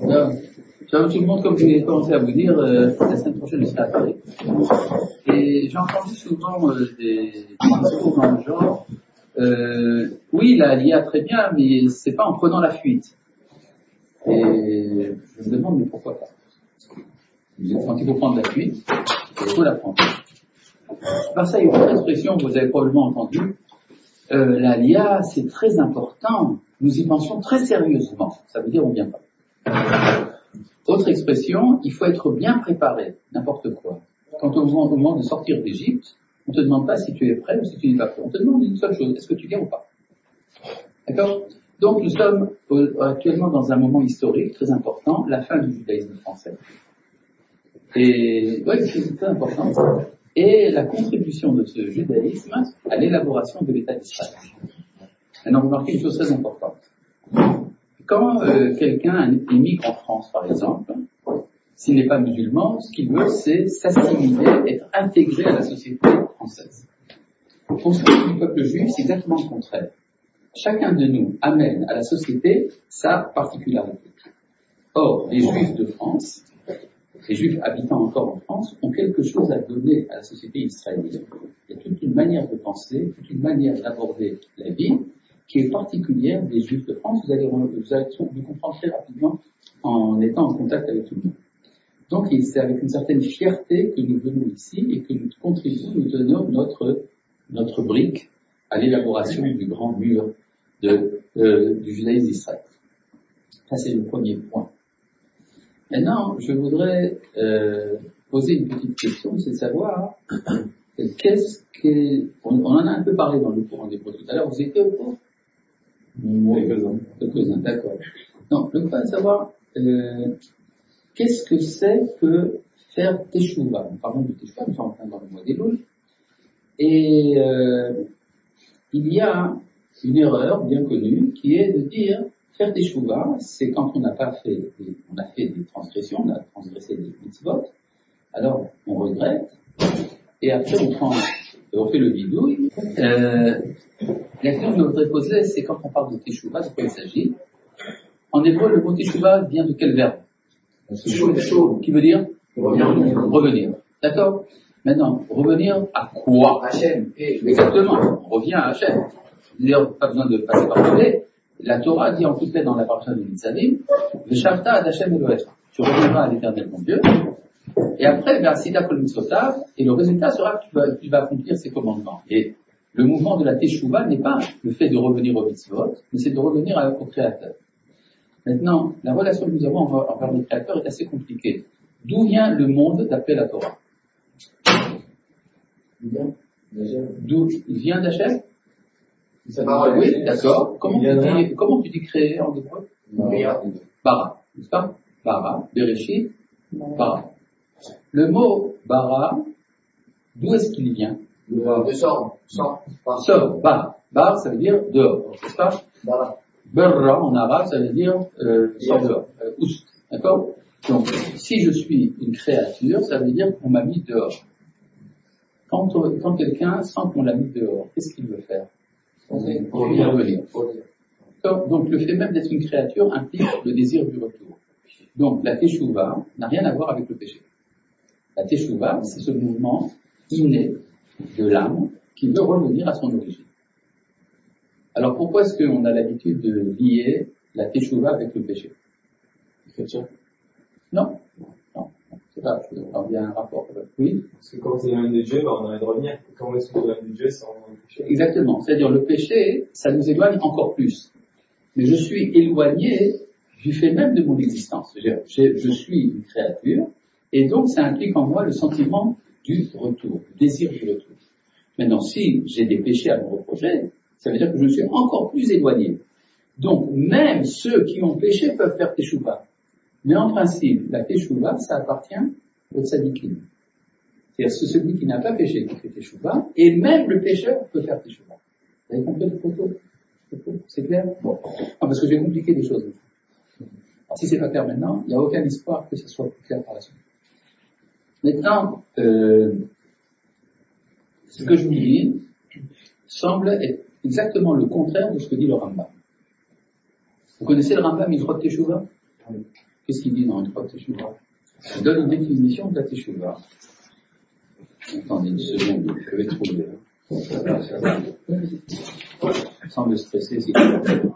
Alors, tout le monde, comme je l'ai commencé à vous dire, la semaine prochaine, je serai à Paris. Et j'ai entendu souvent des discours dans le genre, oui, l'IA très bien, mais c'est pas en prenant la fuite. Et je me demande, mais pourquoi pas? Quand il faut prendre la fuite, il faut la prendre. Par ça, il y a une autre expression que vous avez probablement entendue. L'IA, c'est très important. Nous y pensons très sérieusement. Ça veut dire on vient pas. Autre expression, il faut être bien préparé, n'importe quoi. Quand au moment de sortir d'Égypte, on ne te demande pas si tu es prêt ou si tu n'es pas prêt. On te demande une seule chose, est-ce que tu viens ou pas? D'accord? Donc nous sommes actuellement dans un moment historique très important, la fin du judaïsme français. Et ouais, c'est très important. Et la contribution de ce judaïsme à l'élaboration de l'État d'Israël. Maintenant, vous remarquez une chose très importante. Quand quelqu'un émigre en France, par exemple, s'il n'est pas musulman, ce qu'il veut, c'est s'assimiler, être intégré à la société française. Pour ce qui est du peuple juif, c'est exactement le contraire. Chacun de nous amène à la société sa particularité. Or, les juifs de France, les juifs habitant encore en France, ont quelque chose à donner à la société israélienne. Il y a toute une manière de penser, toute une manière d'aborder la vie, qui est particulière des Juifs de France. Vous allez comprendre très rapidement en étant en contact avec tout le monde. Donc, c'est avec une certaine fierté que nous venons ici et que nous contribuons, nous donnons notre brique à l'élaboration du grand mur du judaïsme d'Israël. Ça, c'est le premier point. Maintenant, je voudrais poser une petite question, c'est de savoir on en a un peu parlé dans le cours en hébreu tout à l'heure. Vous étiez au cours? Quelques-uns, d'accord. Donc, le point de savoir, qu'est-ce que c'est que faire teshuva? Nous parlons de teshuva, nous sommes en train dans le mois des Louls. Et il y a une erreur bien connue qui est de dire, faire teshuva, c'est quand on a fait des transgressions, on a transgressé des mitzvot, alors on regrette, et après on fait le bidouille. La question que je voudrais poser, c'est quand on parle de teshuva, de quoi il s'agit. En hébreu, le mot teshuva vient de quel verbe? Qui veut dire revenir. D'accord? Maintenant, revenir à quoi? Hachem. Exactement. On revient à Hachem. D'ailleurs, pas besoin de passer par le lait. La Torah dit en toutes lettres dans la parasha de Nitzavim, V'shavta ad Hachem Elohecha. Tu reviendras à l'Éternel mon Dieu. Et après, Sida Kol Mitzvotav, et le résultat sera que tu vas accomplir ses commandements. Et le mouvement de la teshuva n'est pas le fait de revenir au mitzvot, mais c'est de revenir au Créateur. Maintenant, la relation que nous avons envers le Créateur est assez compliquée. D'où vient le monde d'après la Torah? D'où il vient d'Hachem? Oui, d'accord. Comment tu dis créer en hébreu? Bara, n'est-ce pas? Bara, Bereshit, Bara. Le mot bara, d'où est-ce qu'il vient? De sort. Bar. Bar, ça veut dire dehors, n'est-ce pas? Barra, en arabe, ça veut dire sort dehors, oust, d'accord? Donc, si je suis une créature, ça veut dire qu'on m'a mis dehors. Quand quelqu'un sent qu'on l'a mis dehors, qu'est-ce qu'il veut faire? Il veut revenir. Donc, le fait même d'être une créature implique le désir du retour. Donc, la teshuva n'a rien à voir avec le péché. La teshuva, c'est ce mouvement inné de l'âme qui veut revenir à son origine. Alors pourquoi est-ce qu'on a l'habitude de lier la teshuva avec le péché? Non, c'est pas. Alors il y a un rapport. Oui. Parce que quand c'est l'âme de Dieu, on a envie de revenir. Comment est-ce que l'âme de Dieu, c'est en péché? Exactement. C'est-à-dire le péché, ça nous éloigne encore plus. Mais je suis éloigné du fait même de mon existence. Je suis une créature. Et donc, ça implique en moi le sentiment du retour, le désir du retour. Maintenant, si j'ai des péchés à me reprocher, ça veut dire que je suis encore plus éloigné. Donc, même ceux qui ont péché peuvent faire teshuva. Mais en principe, la teshuva, ça appartient au tzadikim. C'est-à-dire que celui qui n'a pas péché qui fait teshuva, et même le pécheur peut faire teshuva. Vous avez compris le photo? C'est clair? Bon. Parce que j'ai compliqué les choses. Alors, si c'est pas clair maintenant, il n'y a aucun espoir que ce soit plus clair par la suite. Maintenant, ce que je vous dis semble être exactement le contraire de ce que dit le Rambam. Vous connaissez le Rambam, Ilchot Teshuvah? Qu'est-ce qu'il dit dans une fois Teshuvah? Il donne une définition de la Teshuvah. Attendez une seconde, je vais trouver. Sans me stresser, c'est tout.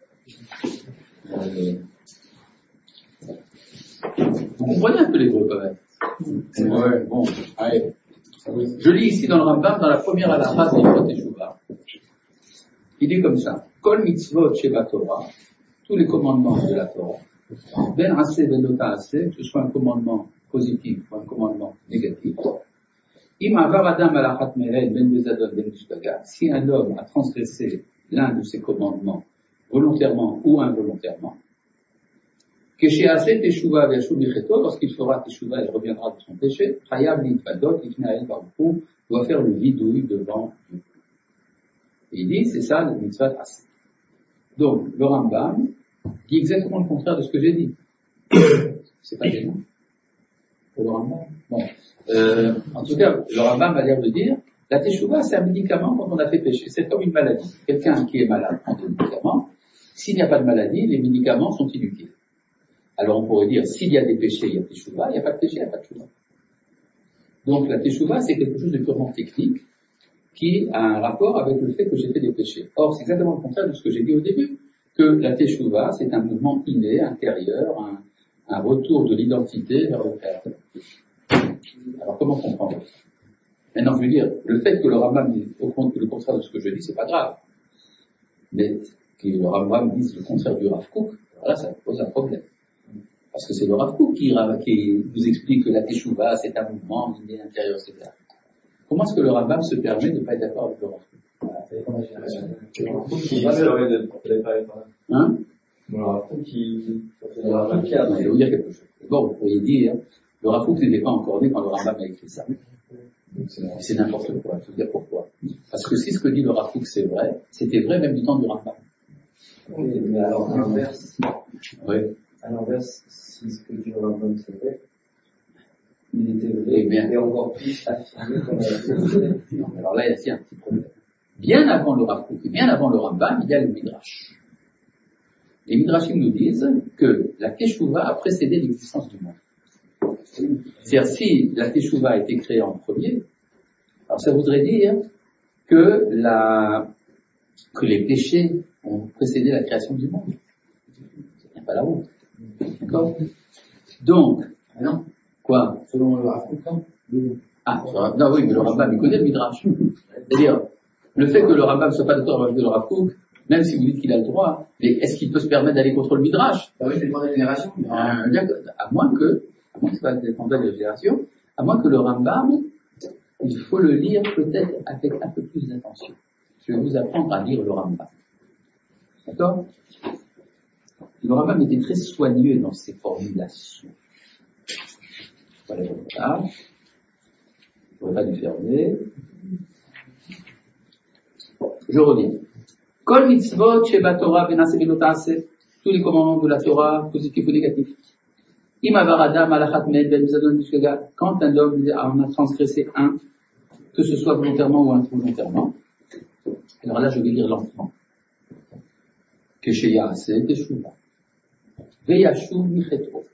Vous comprenez un peu l'hébreu quand même? Ouais, bon, allez. Je lis ici dans le Rambam, dans la première halakha de Teshuvah. Il dit comme ça: Kol mitzvot sheba Torah, tous les commandements de la Torah, ben assez ben nota assez, que ce soit un commandement positif ou un commandement négatif. Im avar adam alachat meren ben bezadon ben mishtaga, si un homme a transgressé l'un de ces commandements volontairement ou involontairement, Keshease teshuva ve'yashuv micheto, lorsqu'il fera teshuva, il reviendra de son péché, chayav litvadot ifnael baruchu, doit faire le vidouille devant Dieu. Et il dit, c'est ça le mitzvah assez. Donc, le Rambam dit exactement le contraire de ce que j'ai dit. C'est pas gênant pour le Rambam. Bon. En tout cas, le Rambam a l'air de dire, la teshuva, c'est un médicament quand on a fait péché. C'est comme une maladie. Quelqu'un qui est malade prend des médicaments. S'il n'y a pas de maladie, les médicaments sont inutiles. Alors on pourrait dire, s'il y a des péchés, il y a teshuva, il n'y a pas de péché, il n'y a pas de teshuva. Donc la teshuva, c'est quelque chose de purement technique qui a un rapport avec le fait que j'ai fait des péchés. Or, c'est exactement le contraire de ce que j'ai dit au début, que la teshuva, c'est un mouvement inné, intérieur, un retour de l'identité vers le Père. Alors comment comprendre ça? Maintenant, je veux dire, le fait que le Rambam dise le contraire de ce que je dis, c'est pas grave. Mais que le Rambam dise le contraire du Rav Kook, alors là, ça pose un problème. Parce que c'est le Rav Kook qui nous explique que la teshuva, c'est un mouvement inné, intérieur, etc. Comment est-ce que le Rambam se permet de ne pas être d'accord avec le Rav Kook? Hein? Le Rav Kook qui a... Je vais vous dire quelque chose. Bon, vous pourriez dire, le Rav Kook n'était pas encore né quand le Rambam a écrit ça. C'est n'importe quoi. Je vais vous dire pourquoi. Parce que si ce que dit le Rav Kook c'est vrai, c'était vrai même du temps du Rambam. Oui, mais alors à l'inverse, oui. À l'inverse, si ce que dit le Rambam c'est vrai, il était vrai et encore plus affirmé comme non, alors là, il y a un petit problème. Bien avant le Rav Kook, bien avant le Rambam, il y a le Midrash. Les Midrashim nous disent que la Teshuva a précédé l'existence du monde. C'est-à-dire, si la Teshuva a été créée en premier, alors ça voudrait dire que les péchés ont précédé la création du monde. Ça tient pas la route. D'accord? Donc, non, quoi? selon le Rav Kook, non, oui, mais le Rambam, il connaît le Midrash. C'est-à-dire, le fait que le Rambam ne soit pas d'accord avec le Rav Kook, même si vous dites qu'il a le droit, mais est-ce qu'il peut se permettre d'aller contre le Midrash? oui, c'est pour la génération. À moins que ça va dépendre de la génération, à moins que le Rambam, il faut le lire peut-être avec un peu plus d'attention. Je vais vous apprendre à lire le Rambam. D'accord? Le Rambam était très soigneux dans ses formulations. Voilà, voilà. Je n'aurais pas dû fermer. Je reviens. Kol mitzvot sheba Torah benase benotase, tous les commandements de la Torah, positifs ou négatifs. Im avar adam alachat med ben mizadon mishkaga, quand un homme en a transgressé un, que ce soit volontairement ou involontairement, alors là je vais lire lentement. Kesheya ase teshuva. Veyashuv micheto.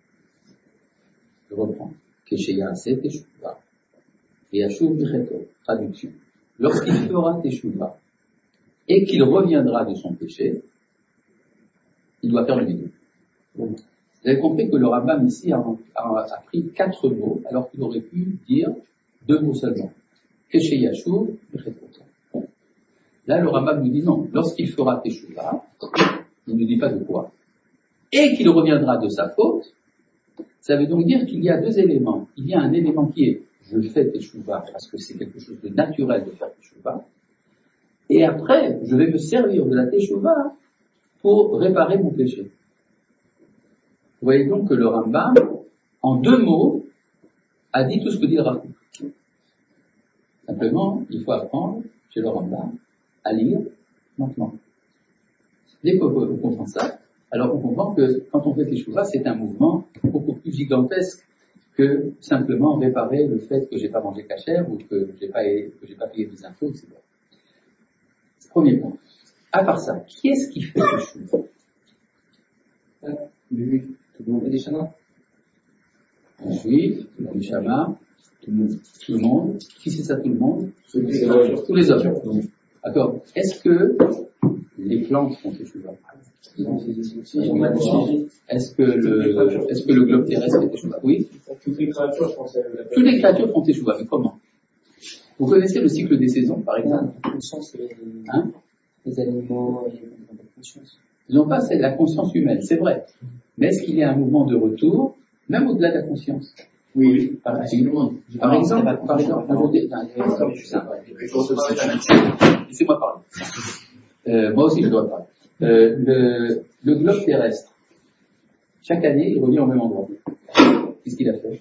Je reprends. Kesheya ase teshuva. Veyashuv micheto. Traduction. Lorsqu'il fera teshuva, et qu'il reviendra de son péché, il doit faire le vidéo. Vous avez compris que le Rambam ici a pris 4 mots, alors qu'il aurait pu dire 2 mots seulement. Keshe Yashuv, là, le Rambam nous dit non. Lorsqu'il fera teshuva, il ne dit pas de quoi, et qu'il reviendra de sa faute, ça veut donc dire qu'il y a 2 éléments. Il y a un élément qui est je fais teshuva parce que c'est quelque chose de naturel de faire teshuva. Et après, je vais me servir de la teshuva pour réparer mon péché. Vous voyez donc que le Rambam, en 2 mots, a dit tout ce que dit le Rav Kook. Simplement, il faut apprendre, chez le Rambam, à lire lentement. Dès qu'on comprend ça, alors on comprend que quand on fait teshuva, c'est un mouvement beaucoup plus gigantesque que simplement réparer le fait que j'ai pas mangé kasher ou que j'ai pas payé mes impôts, etc. Premier point. À part ça, qui est-ce qui fait teshuva? Tout le monde fait des chamas? Un juif, un neshama, tout le monde. Qui c'est ça tout le monde? Tous les hommes. D'accord. Est-ce que les plantes font teshuva? Est-ce que le globe terrestre fait teshuva? Oui. Toutes les créatures, je pense. Toutes les créatures font teshuva, mais comment? Vous connaissez le cycle des saisons, par exemple? La conscience, les animaux, ils ont pas de conscience. Ils n'ont pas la conscience humaine, c'est vrai. Mais est-ce qu'il y a un mouvement de retour, même au-delà de la conscience? Oui. Par exemple, laissez-moi parler. Moi aussi, je dois parler. Le globe terrestre, chaque année, il revient au même endroit. Qu'est-ce qu'il a fait?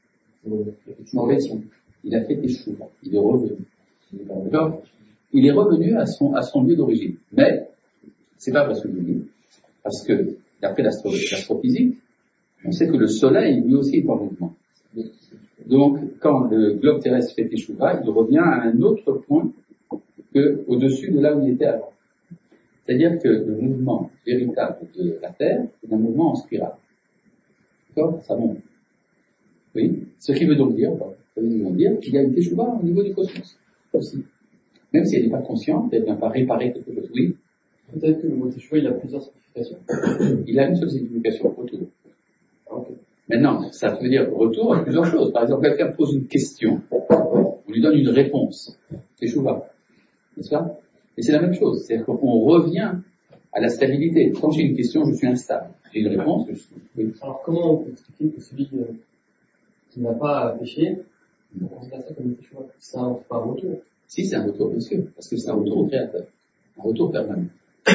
Il a fait teshuva. Il est revenu. D'accord? Il est revenu à son lieu d'origine. Mais, c'est pas parce que je le dis. Parce que, d'après l'astrophysique, on sait que le soleil, lui aussi, est en mouvement. Donc, quand le globe terrestre fait teshuva, il revient à un autre point que au-dessus de là où il était avant. C'est-à-dire que le mouvement véritable de la Terre est un mouvement en spirale. D'accord? Ça monte. Oui? Ce qui veut donc dire qu'il y a une teshuva au niveau du cosmos aussi. Même si elle n'est pas consciente, elle ne vient pas réparer quelque chose. Oui? Peut-être que le mot teshuva, il a plusieurs significations. Il a une seule signification, retour. Okay. Maintenant, ça veut dire retour à plusieurs choses. Par exemple, quelqu'un pose une question, on lui donne une réponse. Teshuva. N'est-ce pas? Et c'est la même chose. C'est-à-dire qu'on revient à la stabilité. Quand j'ai une question, je suis instable. J'ai une réponse, je suis... Oui. Alors, comment on peut expliquer que celui qui n'a pas péché, on considère ça comme une teshuva? C'est pas un retour. Si, c'est un retour, bien sûr. Parce que c'est un retour au Créateur. Un retour permanent.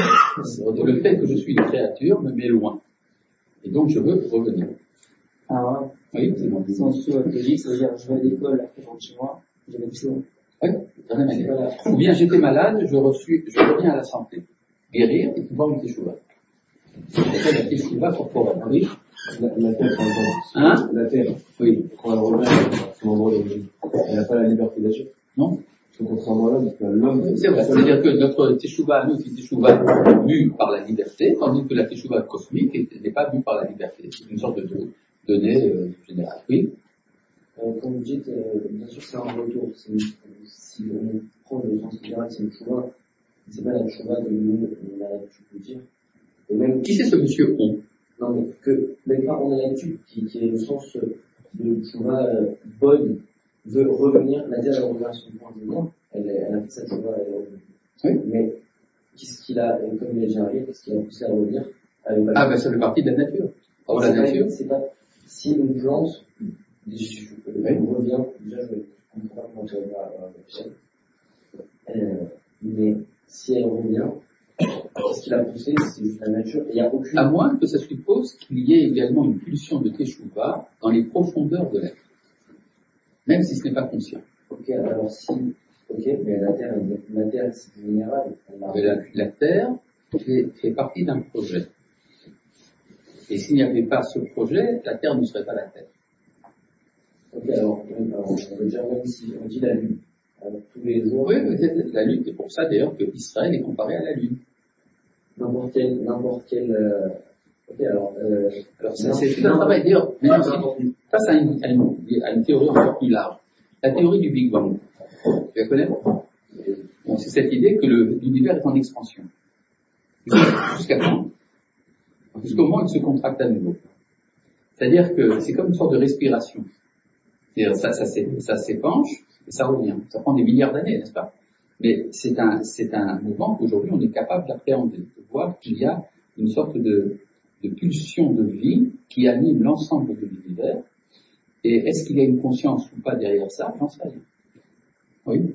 Le fait que je suis une créature me met loin. Et donc, je veux revenir. Alors, oui, c'est bon. Sens logique, ça veut dire, je vais à l'école, après je rentre chez moi, j'ai la chose. Oui, de la même manière. Ou bien j'étais malade, je reviens à la santé. Guérir et pouvoir me teshuva. C'est la teshuva corporelle. Oui. La Terre, par exemple. Hein? La Terre. Oui. Quand elle revient à son endroit d'origine, elle n'a pas la liberté d'agir. Non. Contrairement à l'homme, c'est vrai. C'est-à-dire que notre teshuva, nous, c'est une teshuva vue par la liberté, tandis que la teshuva cosmique n'est pas vue par la liberté. C'est une sorte de donnée générale. Oui. Comme vous dites, bien sûr, c'est un retour. Si on prend le sens général, c'est une teshuva. C'est pas la teshuva de nous, on a l'habitude de dire. Et même, qui c'est ce monsieur on? Non, mais que, même pas, on a l'habitude, qui est le sens de teshuva bonne, veut revenir, la Terre, elle revient à son point de vue. Elle a fait sa teshuva, elle est revenue. Oui. Mais, qu'est-ce qu'il a, comme il est déjà arrivé, qu'est-ce qu'il a poussé à revenir? Ben, ça fait partie de la nature. Or, la nature. C'est pas, si une plante, elle revient, déjà, je ne comprends pas comment ça va mais si elle revient, ce qui l'a poussé, c'est juste la nature. Il y a aucune... À moins que ça suppose qu'il y ait également une pulsion de teshuva dans les profondeurs de l'être. Même si ce n'est pas conscient. Ok, alors si... Ok, mais la Terre, c'est général. La Terre fait partie d'un projet. Et s'il n'y avait pas ce projet, la Terre ne serait pas la Terre. Ok, alors on veut dire même si on dit la Lune. Alors, tous les jours... Oui, la Lune, c'est pour ça d'ailleurs que Israël est comparé à la Lune. N'importe quel... Ok, alors ça, c'est tout un travail d'ailleurs. Face à une théorie encore plus large. La théorie du Big Bang. Tu la connais? Donc, c'est cette idée que l'univers est en expansion. Jusqu'à quand? Jusqu'au moment où il se contracte à nouveau. C'est-à-dire que c'est comme une sorte de respiration. C'est-à-dire ça s'épanche et ça revient. Ça prend des milliards d'années, n'est-ce pas? Mais c'est un mouvement qu'aujourd'hui on est capable d'appréhender, de voir qu'il y a une sorte de pulsion de vie qui anime l'ensemble de l'univers. Et est-ce qu'il y a une conscience ou pas derrière ça? J'en sais rien. Oui.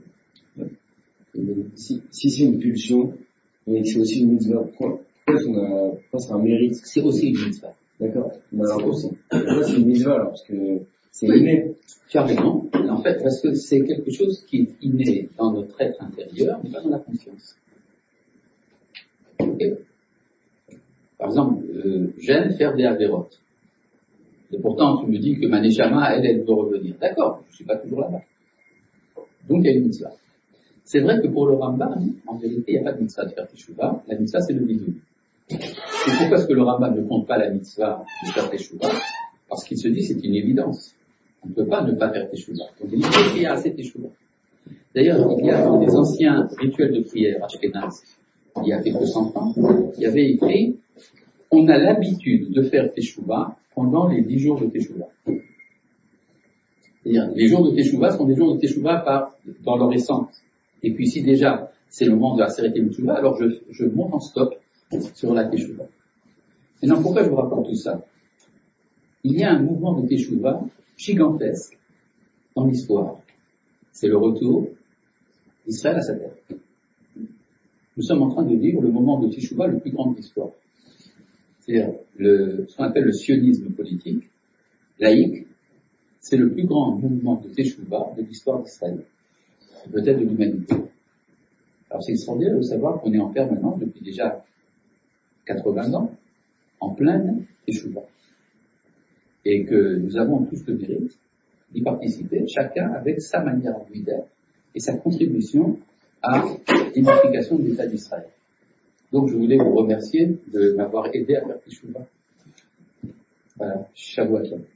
Si c'est une pulsion, mais que c'est aussi une mitzvah, pourquoi c'est un mérite? C'est aussi une mitzvah. D'accord. Alors aussi. C'est une mitzvah alors, parce que c'est inné. Tu as raison. En fait, parce que c'est quelque chose qui est inné dans notre être intérieur, mais pas dans la conscience. Okay. Par exemple, j'aime faire des avérotes. Et pourtant, tu me dis que ma neshama, elle veut revenir. D'accord, je ne suis pas toujours là-bas. Donc, il y a une mitzvah. C'est vrai que pour le Rambam, en vérité, il n'y a pas de mitzvah de faire teshuva. La mitzvah, c'est le bidou. Et pourquoi est-ce que le Rambam ne compte pas la mitzvah de faire teshuva? Parce qu'il se dit c'est une évidence. On ne peut pas ne pas faire teshuva. Donc il dit qu'il y a assez teshuva. D'ailleurs, il y a dans les anciens rituels de prière ashkénazes, il y a quelques 100 ans, il y avait écrit on a l'habitude de faire teshuva pendant les 10 jours de teshuva. C'est-à-dire, les jours de teshuva sont des jours de teshuva dans leur essence. Et puis si déjà c'est le moment de la sérénité de teshuva, alors je monte en stop sur la teshuva. Maintenant, pourquoi je vous raconte tout ça? Il y a un mouvement de teshuva gigantesque dans l'histoire. C'est le retour d'Israël à sa terre. Nous sommes en train de vivre le moment de teshuva le plus grand de l'histoire. C'est-à-dire ce qu'on appelle le sionisme politique, laïque, c'est le plus grand mouvement de teshuva de l'histoire d'Israël, peut-être de l'humanité. Alors c'est extraordinaire de savoir qu'on est en permanence depuis déjà 80 ans, en pleine teshuva. Et que nous avons tous le mérite d'y participer, chacun avec sa manière de d'être et sa contribution à l'édification de l'État d'Israël. Donc je voulais vous remercier de m'avoir aidé à faire teshuva. Voilà, Shavua Tov.